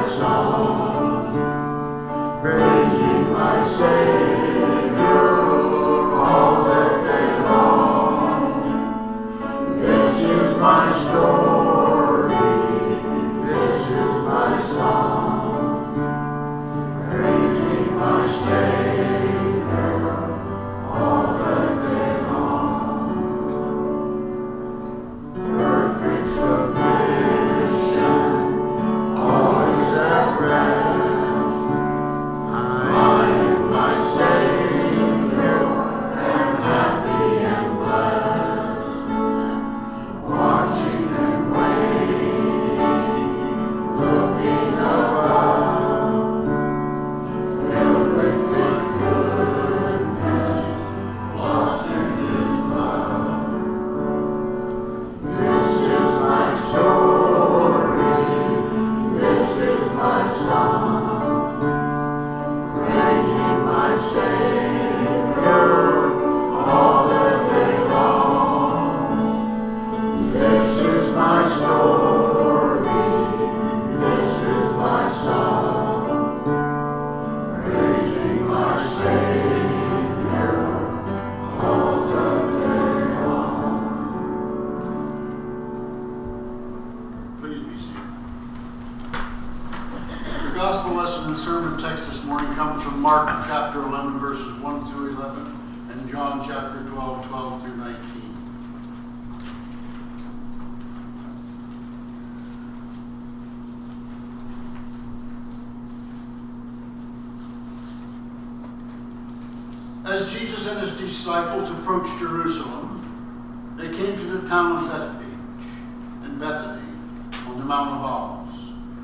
As Jesus and his disciples approached Jerusalem, they came to the town of Bethphage and Bethany on the Mount of Olives.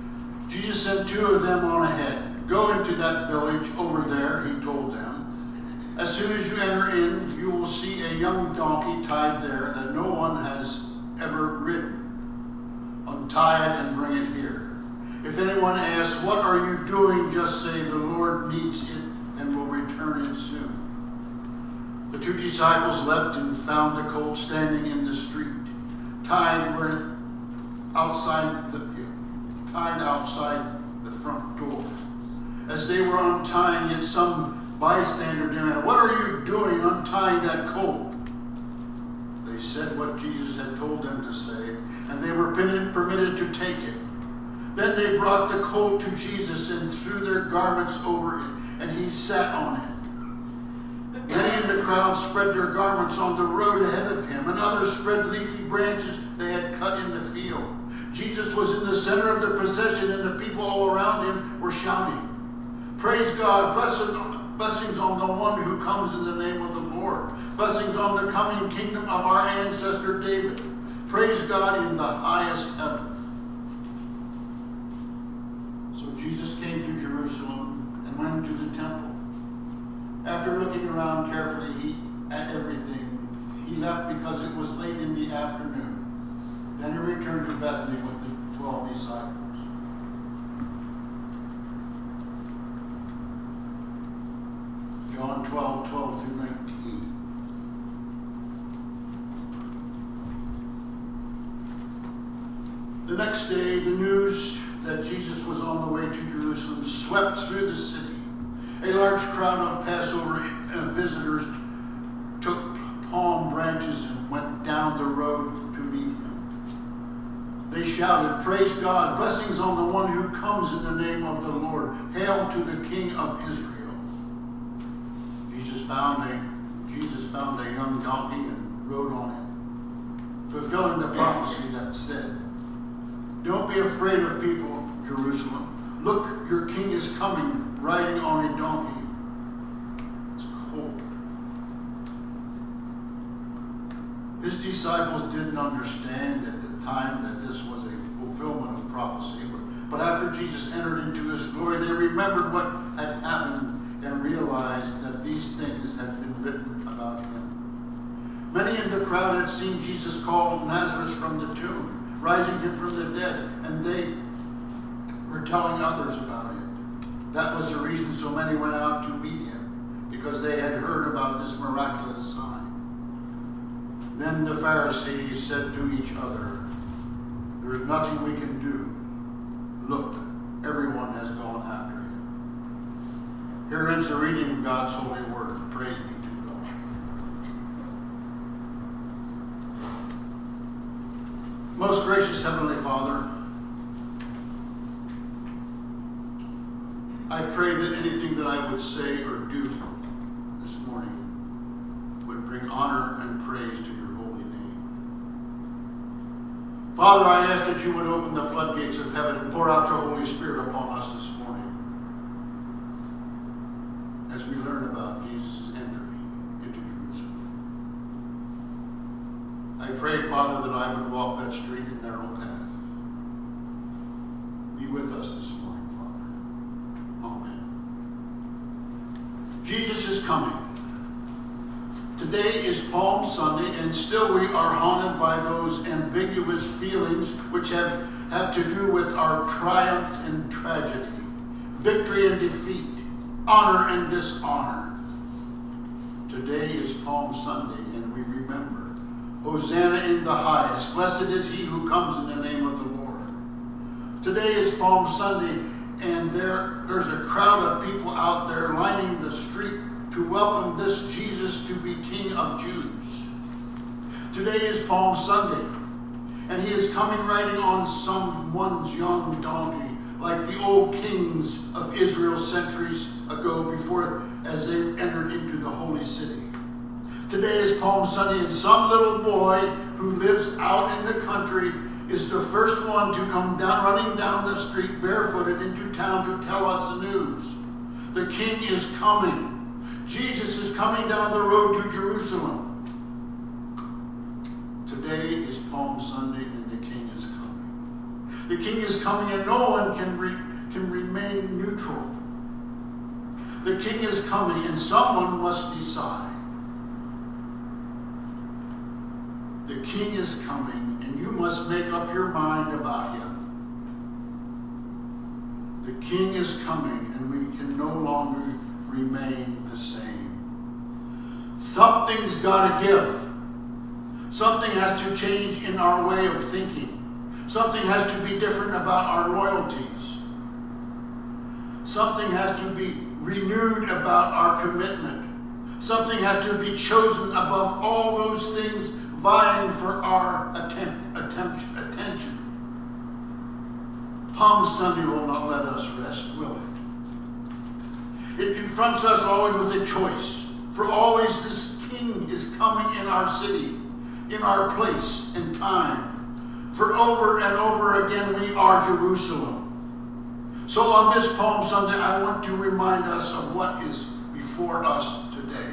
Jesus sent two of them on ahead. Go into that village over there, he told them. As soon as you enter in, you will see a young donkey tied there that no one has ever ridden. Untie it and bring it here. If anyone asks, what are you doing? Just say, the Lord needs it and will return it soon. The two disciples left and found the colt standing in the street, tied outside the front door. As they were untying it, some bystander demanded, what are you doing untying that colt? They said what Jesus had told them to say, and they were permitted to take it. Then they brought the colt to Jesus and threw their garments over it, and he sat on it. Many in the crowd spread their garments on the road ahead of him, and others spread leafy branches they had cut in the field. Jesus was in the center of the procession, and the people all around him were shouting, praise God, blessings on the one who comes in the name of the Lord. Blessings on the coming kingdom of our ancestor David. Praise God in the highest heaven. So Jesus came to Jerusalem and went into the temple. After looking around carefully at everything, he left because it was late in the afternoon. Then he returned to Bethany with the 12 disciples. John 12 through 19. The next day, the news that Jesus was on the way to Jerusalem swept through the city. A large crowd of Passover visitors took palm branches and went down the road to meet him. They shouted, praise God, blessings on the one who comes in the name of the Lord. Hail to the King of Israel. Jesus found a young donkey and rode on it, fulfilling the prophecy that said, don't be afraid of people, Jerusalem. Look, your king is coming, riding on a donkey. It's cold. His disciples didn't understand at the time that this was a fulfillment of prophecy, but after Jesus entered into his glory, they remembered what had happened and realized that these things had been written about him. Many in the crowd had seen Jesus call Lazarus from the tomb, rising him from the dead, and they were telling others about it. That was the reason so many went out to meet him, because they had heard about this miraculous sign. Then the Pharisees said to each other, there's nothing we can do. Look, everyone has gone after him. Here ends the reading of God's holy word. Praise be to God. Most gracious Heavenly Father, I pray that anything that I would say or do this morning would bring honor and praise to your holy name. Father, I ask that you would open the floodgates of heaven and pour out your Holy Spirit upon us this morning as we learn about Jesus' entry into Jerusalem. I pray, Father, that I would walk that straight and narrow path. Be with us this morning, Father. Amen. Jesus is coming. Today is Palm Sunday, and still we are haunted by those ambiguous feelings which have to do with our triumph and tragedy, victory and defeat, honor and dishonor. Today is Palm Sunday, and we remember, Hosanna in the highest, blessed is he who comes in the name of the Lord. Today is Palm Sunday, and there's a crowd of people out there lining the street to welcome this Jesus to be King of Jews. Today is Palm Sunday, and he is coming riding on someone's young donkey, like the old kings of Israel centuries ago before as they entered into the holy city. Today is Palm Sunday, and some little boy who lives out in the country is the first one to come down, running down the street barefooted into town to tell us the news. The King is coming. Jesus is coming down the road to Jerusalem. Today is Palm Sunday, and the King is coming. The King is coming, and no one can remain neutral. The King is coming, and someone must decide. The King is coming, and you must make up your mind about him. The King is coming, and we can no longer remain the same. Something's got to give. Something has to change in our way of thinking. Something has to be different about our loyalties. Something has to be renewed about our commitment. Something has to be chosen above all those things vying for our attention. Palm Sunday will not let us rest, will it? It confronts us always with a choice. For always this King is coming in our city, in our place and time. For over and over again we are Jerusalem. So on this Palm Sunday, I want to remind us of what is before us today.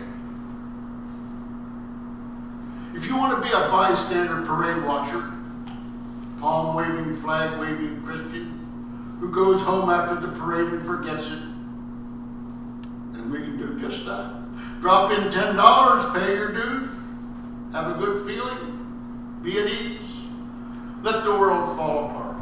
If you want to be a bystander parade watcher, palm-waving, flag-waving Christian who goes home after the parade and forgets it, then we can do just that. Drop in $10, pay your dues, have a good feeling, be at ease, let the world fall apart.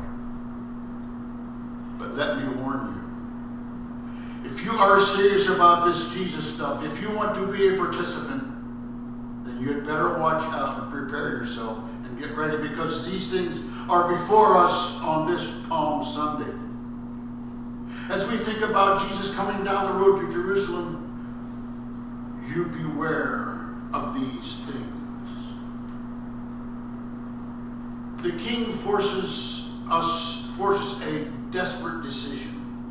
But let me warn you, if you are serious about this Jesus stuff, if you want to be a participant, then you had better watch out and prepare yourself and get ready, because these things are before us on this Palm Sunday. As we think about Jesus coming down the road to Jerusalem, you beware of these things. The King forces a desperate decision.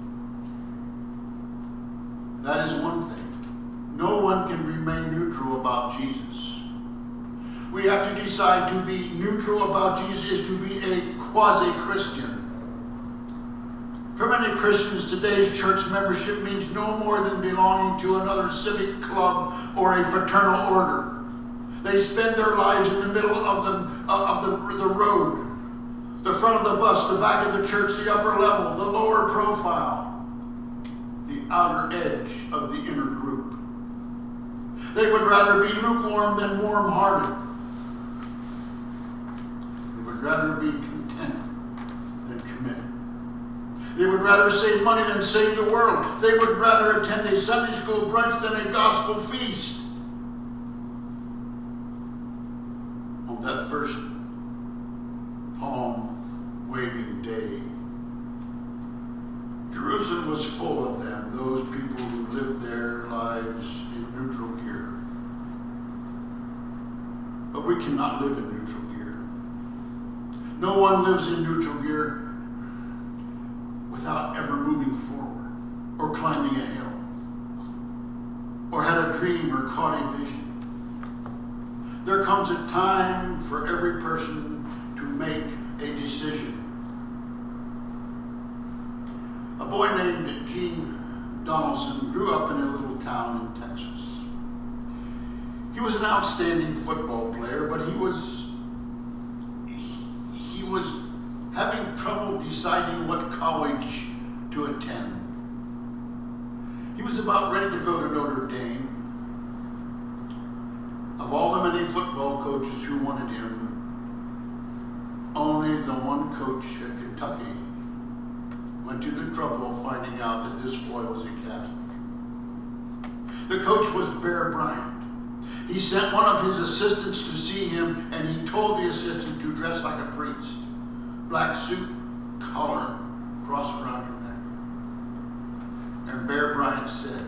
That is one thing. No one can remain neutral about Jesus. We have to decide to be neutral about Jesus is to be a quasi-Christian. For many Christians, today's church membership means no more than belonging to another civic club or a fraternal order. They spend their lives in the middle of the road, the front of the bus, the back of the church, the upper level, the lower profile, the outer edge of the inner group. They would rather be lukewarm than warm-hearted. They would rather be content than committed. They would rather save money than save the world. They would rather attend a Sunday school brunch than a gospel feast. On that first palm-waving day, Jerusalem was full of them, those people who lived their lives in neutral gear. But we cannot live in neutral gear. No one lives in neutral gear without ever moving forward or climbing a hill or had a dream or caught a vision. There comes a time for every person to make a decision. A boy named Gene Donaldson grew up in a little town in Texas. He was an outstanding football player, but he was having trouble deciding what college to attend. He was about ready to go to Notre Dame. Of all the many football coaches who wanted him, only the one coach at Kentucky went to the trouble of finding out that this boy was a Catholic. The coach was Bear Bryant. He sent one of his assistants to see him, and he told the assistant to dress like a priest. Black suit, collar, cross around your neck. And Bear Bryant said,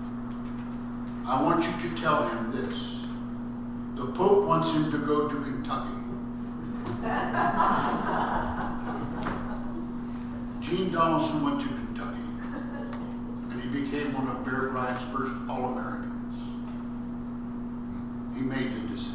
I want you to tell him this. The Pope wants him to go to Kentucky. Gene Donaldson went to Kentucky, and he became one of Bear Bryant's first All-Americans. He made the decision.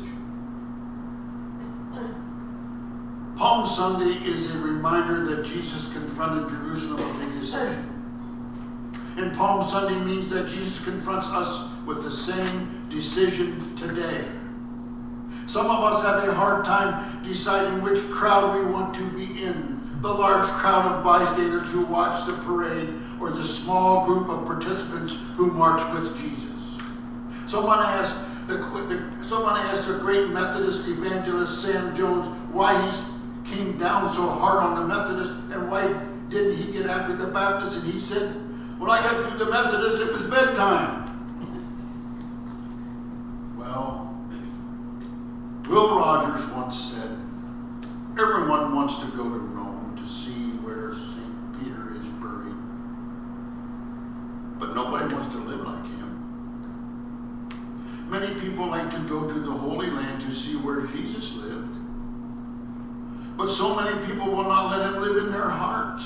Palm Sunday is a reminder that Jesus confronted Jerusalem with a decision. And Palm Sunday means that Jesus confronts us with the same decision today. Some of us have a hard time deciding which crowd we want to be in. The large crowd of bystanders who watch the parade, or the small group of participants who march with Jesus. Someone asked the great Methodist evangelist Sam Jones why he came down so hard on the Methodist and why didn't he get after the Baptists. And he said, when I got through the Methodist, it was bedtime. Well, Will Rogers once said, everyone wants to go to Rome to see where St. Peter is buried, but nobody wants to live like him. Many people like to go to the Holy Land to see where Jesus lived, but so many people will not let him live in their hearts.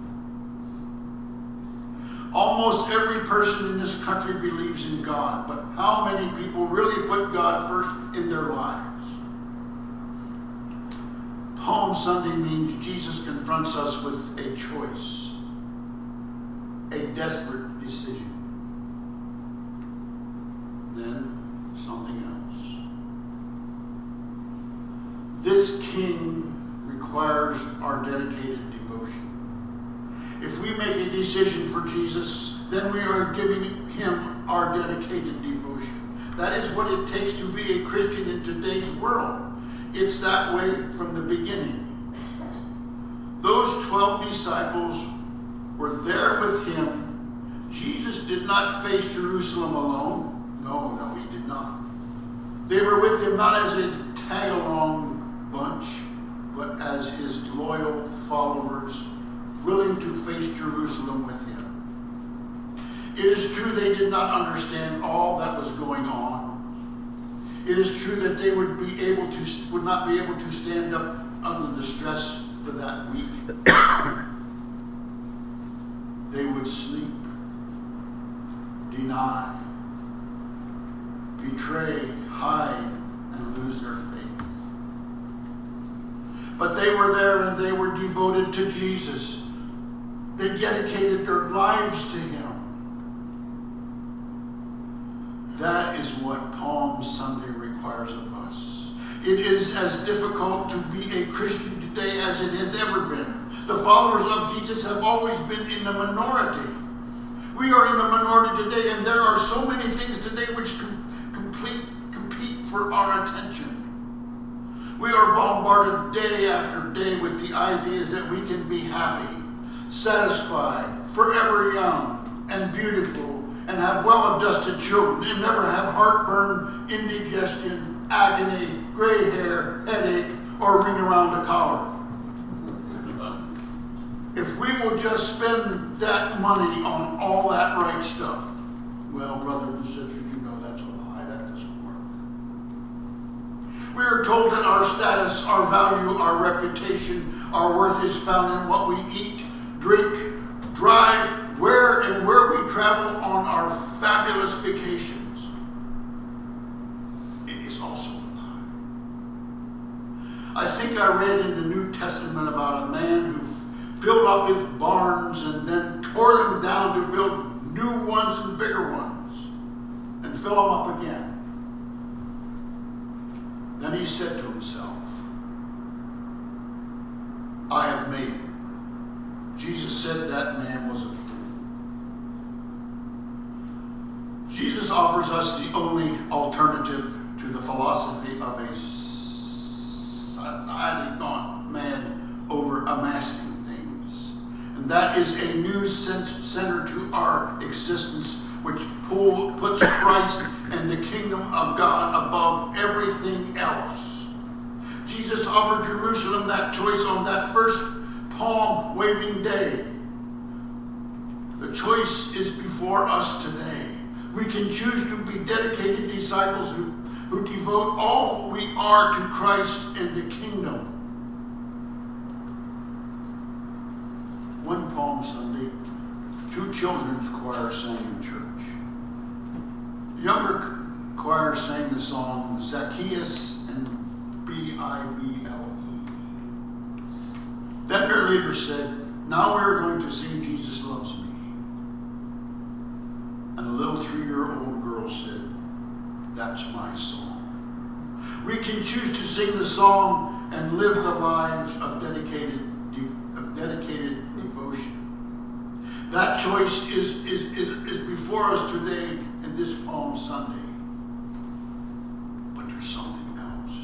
Almost every person in this country believes in God, but how many people really put God first in their lives? Palm Sunday means Jesus confronts us with a choice, a desperate decision. Then something else. This King requires our dedicated devotion. If we make a decision for Jesus, then we are giving him our dedicated devotion. That is what it takes to be a Christian in today's world. It's that way from the beginning. Those 12 disciples were there with him. Jesus did not face Jerusalem alone. No, he did not. They were with him not as a tag-along bunch, but as his loyal followers, willing to face Jerusalem with him. It is true they did not understand all that was going on. It is true that they would not be able to stand up under the stress for that week. They would sleep, deny, betray, hide, and lose their faith. But they were there and they were devoted to Jesus. They dedicated their lives to him. That is what Palm Sunday requires of us. It is as difficult to be a Christian today as it has ever been. The followers of Jesus have always been in the minority. We are in the minority today, and there are so many things today which compete for our attention. We are bombarded day after day with the ideas that we can be happy, satisfied, forever young, and beautiful, and have well-adjusted children, and never have heartburn, indigestion, agony, gray hair, headache, or ring around the collar. if we will just spend that money on all that right stuff, well, brothers and sisters, you know that's a lie. That doesn't work. We are told that our status, our value, our reputation, our worth is found in what we eat, drink, drive, where we travel on our fabulous vacations. It is also a lie. I think I read in the New Testament about a man who filled up his barns and then tore them down to build new ones and bigger ones and fill them up again. Then he said to himself, I have made it. Jesus said that man was a fool. Jesus offers us the only alternative to the philosophy of a society gone mad over amassing things. And that is a new center to our existence, which puts Christ and the kingdom of God above everything else. Jesus offered Jerusalem that choice on that first palm waving day. The choice is before us today. We can choose to be dedicated disciples who devote all we are to Christ and the kingdom. One Palm Sunday, 2 children's choirs sang in church. The younger choir sang the song Zacchaeus and Bible. Then their leader said, now we are going to sing Jesus Loves Me. And a little 3-year-old girl said, that's my song. We can choose to sing the song and live the lives of dedicated devotion. That choice is before us today in this Palm Sunday. But there's something else.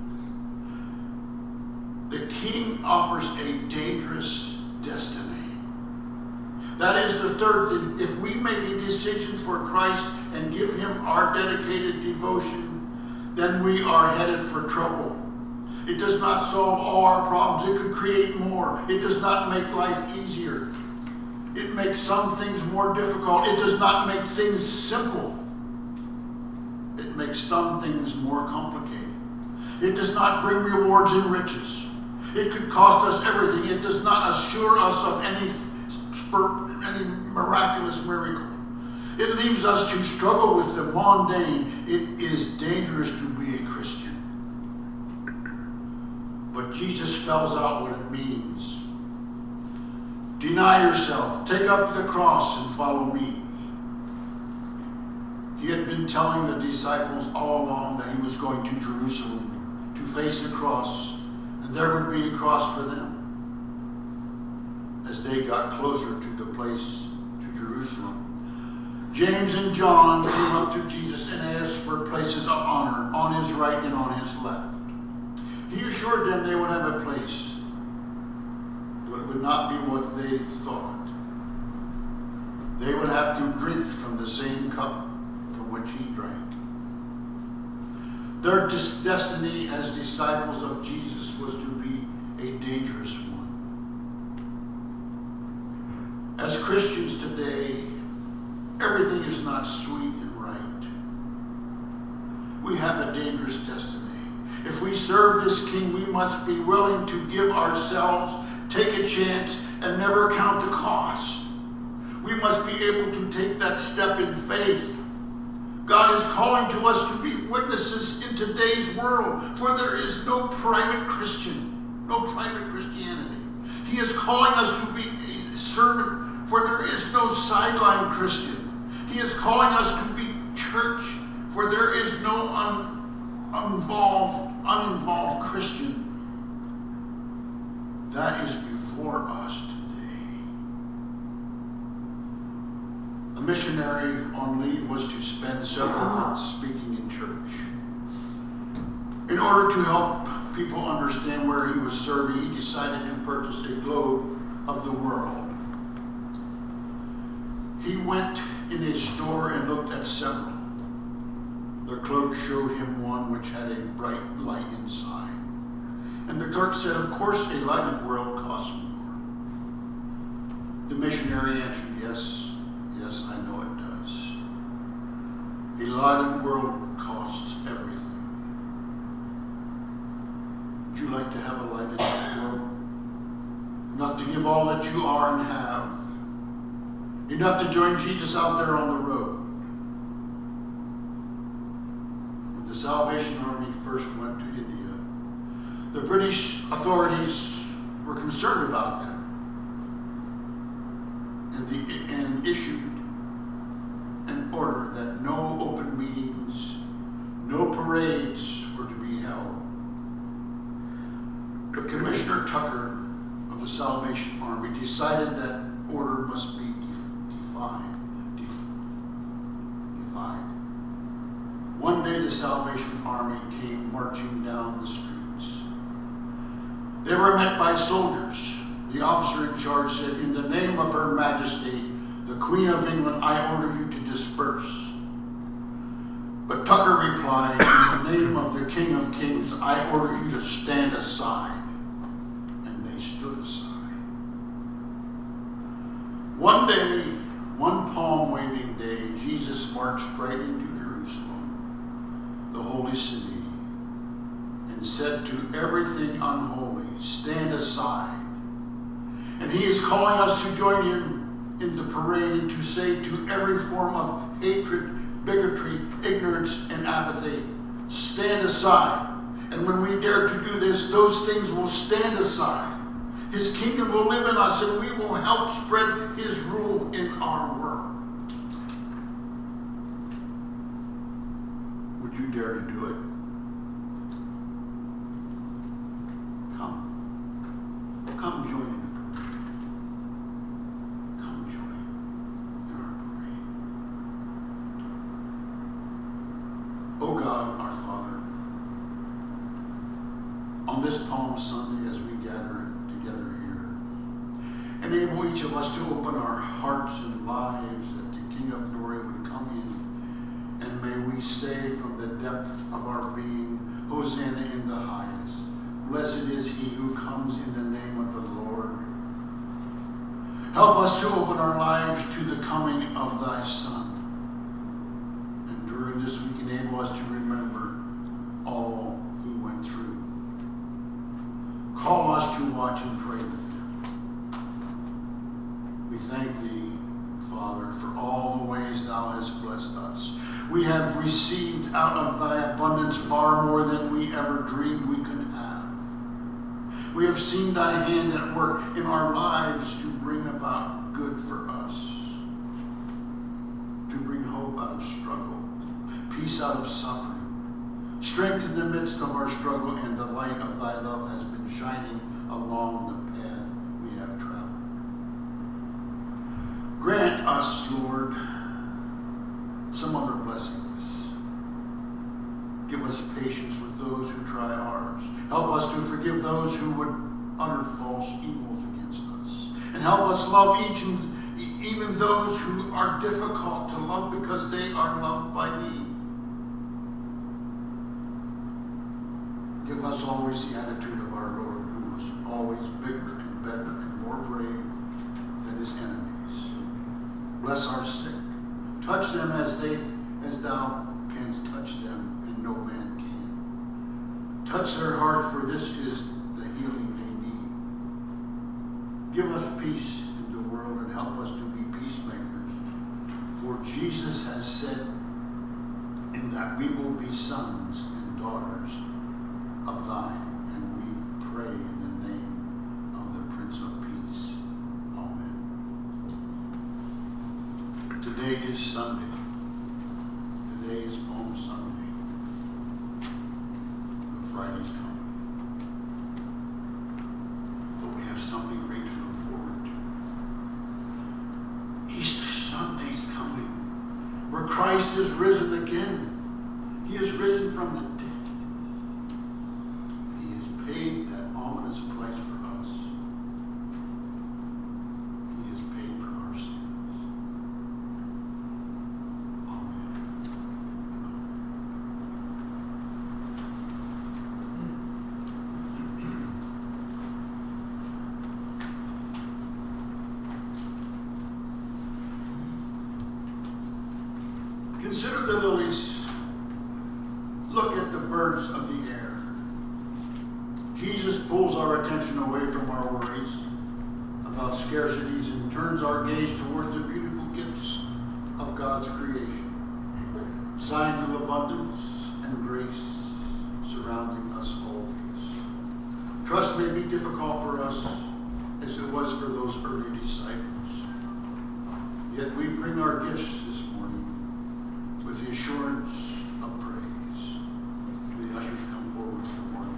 The King offers a dangerous destiny. That is the third thing. If we make a decision for Christ and give him our dedicated devotion, then we are headed for trouble. It does not solve all our problems. It could create more. It does not make life easier. It makes some things more difficult. It does not make things simple. It makes some things more complicated. It does not bring rewards and riches. It could cost us everything. It does not assure us of any miraculous miracle. It leaves us to struggle with the mundane. It is dangerous to be a Christian. But Jesus spells out what it means. Deny yourself, take up the cross and follow me. He had been telling the disciples all along that he was going to Jerusalem to face the cross, and there would be a cross for them. As they got closer to the place, to Jerusalem, James and John came up to Jesus and asked for places of honor on his right and on his left. He assured them they would have a place, but it would not be what they thought. They would have to drink from the same cup from which he drank. Their destiny as disciples of Jesus was to be a dangerous one. As Christians today, everything is not sweet and right. We have a dangerous destiny. If we serve this King, we must be willing to give ourselves, take a chance, and never count the cost. We must be able to take that step in faith. God is calling to us to be witnesses in today's world, for there is no private Christian, no private Christianity. He is calling us to be a servant, for there is no sideline Christian. He is calling us to be church, for there is no uninvolved Christian. That is before us today. A missionary on leave was to spend several months speaking in church. In order to help people understand where he was serving, he decided to purchase a globe of the world. He went in a store and looked at several. The clerk showed him one which had a bright light inside. And the clerk said, of course, a lighted world costs more. The missionary answered, yes, yes, I know it does. A lighted world costs everything. Would you like to have a lighted world? Enough to give all that you are and have. Enough to join Jesus out there on the road. When the Salvation Army first went to India, the British authorities were concerned about them and issued an order that no open meetings, no parades were to be held. But Commissioner Tucker of the Salvation Army decided that order must be defied. One day the Salvation Army came marching down the streets. They were met by soldiers. The officer in charge said, in the name of Her Majesty, the Queen of England, I order you to disperse. But Tucker replied, in the name of the King of Kings, I order you to stand aside. And they stood aside. One day, one palm-waving day, Jesus marched right into Jerusalem, the holy city, and said to everything unholy, stand aside. And he is calling us to join him in the parade and to say to every form of hatred, bigotry, ignorance, and apathy, stand aside. And when we dare to do this, those things will stand aside. His kingdom will live in us, and we will help spread his rule in our world. Would you dare to do it? Come join in the parade. Come join in our parade. Oh God, our Father, on this Palm Sunday as we gather together here, enable each of us to open our hearts and lives that the King of Glory would come in, and may we say from the depth of our being, Hosanna in the highest. Blessed is he who comes in the name of the Lord. Help us to open our lives to the coming of thy Son. And during this week, enable us to remember all who went through. Call us to watch and pray with him. We thank thee, Father, for all the ways thou hast blessed us. We have received out of thy abundance far more than we ever dreamed we could have. We have seen thy hand at work in our lives to bring about good for us, to bring hope out of struggle, peace out of suffering, strength in the midst of our struggle, and the light of thy love has been shining along the path we have traveled. Grant us, Lord, some other blessings. Give us patience with those who try ours. Help us to forgive those who would utter false evils against us. And help us love even those who are difficult to love because they are loved by thee. Give us always the attitude of our Lord, who was always bigger and better and more brave than his enemies. Bless our sick. Touch them as thou canst touch them, and no man can. Touch their heart, for this is the healing they need. Give us peace in the world and help us to be peacemakers. For Jesus has said in that we will be sons and daughters of thine, and we pray in the name of the Prince of Peace. Amen. Today is Sunday. Today is Palm Sunday. The Friday's coming. But we have something great to look forward to. Easter Sunday's coming, where Christ is risen again. He is risen from the dead. He has paid that ominous price for us. He has paid for our sins. Consider the lilies. Look at the birds of the air. Jesus pulls our attention away from our worries about scarcities and turns our gaze towards the beautiful gifts of God's creation. Signs of abundance and grace surrounding us always. Trust may be difficult for us as it was for those early disciples. Yet we bring our gifts this morning with the assurance of praise. The ushers come forward for the morning.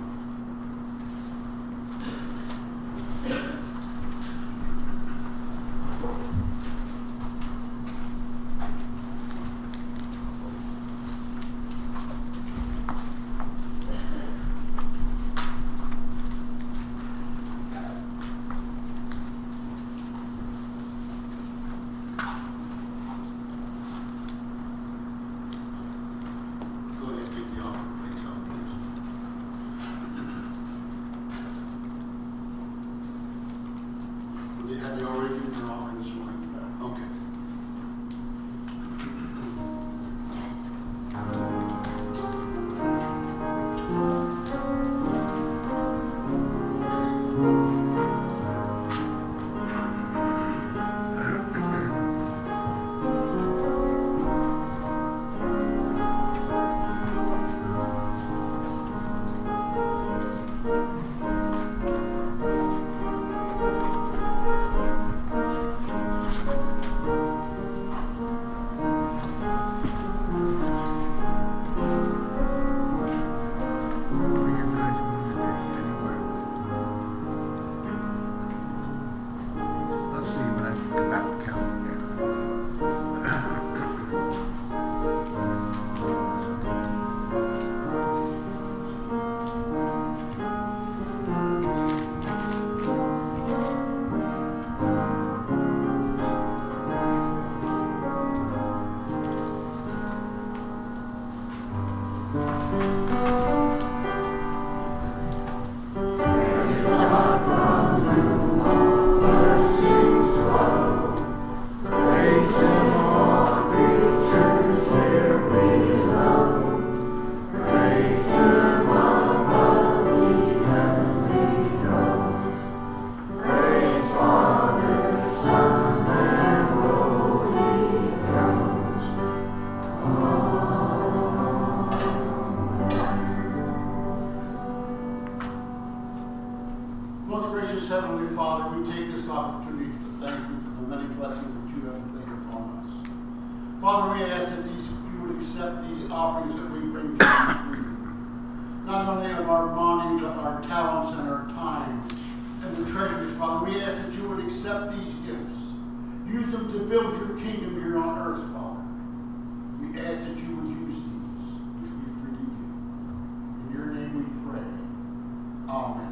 Have you already given your offering this morning? Okay. Heavenly Father, we take this opportunity to thank you for the many blessings that you have laid upon us. Father, we ask that you would accept these offerings that we bring to you, not only of our money, but our talents and our time and the treasures. Father, we ask that you would accept these gifts, use them to build your kingdom here on earth, Father. We ask that you would use these which we freely give. In your name we pray. Amen.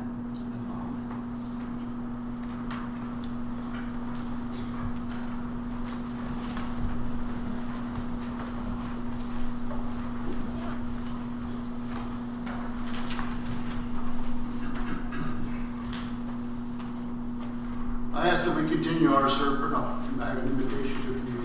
I ask that we continue our service. No, I have an invitation to communion.